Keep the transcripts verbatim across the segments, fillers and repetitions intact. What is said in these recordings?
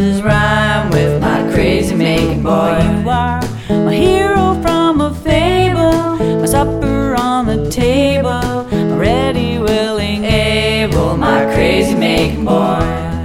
senses rhyme with my crazy making boy. You are my hero from a fable, my supper on the table, my ready, willing, able, my crazy making boy.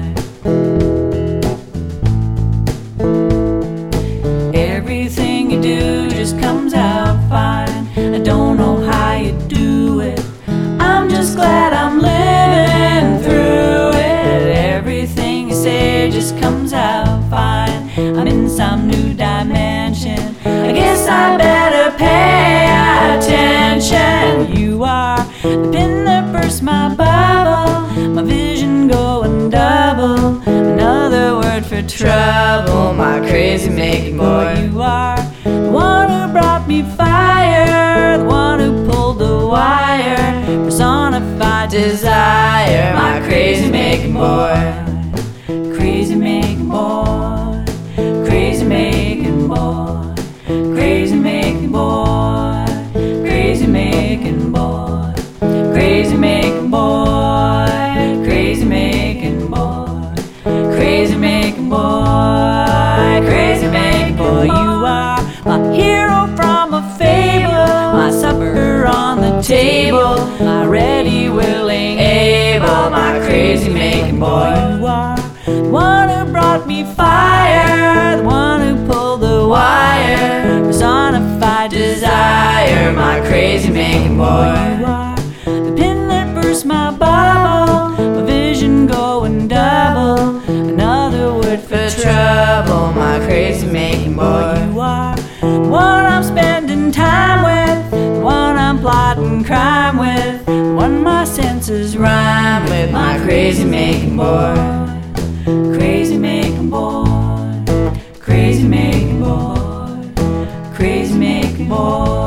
Everything you do just comes out fine. I don't know how you do it, I'm just glad I'm living through it. Everything you say just comes out fine. I'm in some new dimension, I guess I better pay attention. You are the pin that bursts my bubble, my vision going double, another word for trouble, my crazy making boy. You are the one who brought me fire, the one who pulled the wire, personified desire, my crazy making boy. Crazy making boy, crazy making boy, crazy making boy, crazy making boy, crazy making boy, crazy making boy, crazy making boy, crazy making boy. You are my hero from a fable, my supper on the table, my ready, willing, able, my crazy making boy. You are the one who brought me fire, the one who pulled the wire, personified desire, my crazy making boy. You are the pin that bursts my bubble, my vision going double, another word for trouble, my crazy making boy. You are the one I'm spending time with, the one I'm plotting crime with, the one my senses rhyme with, my crazy making boy. Crazy making boy, crazy making boy, crazy making boy.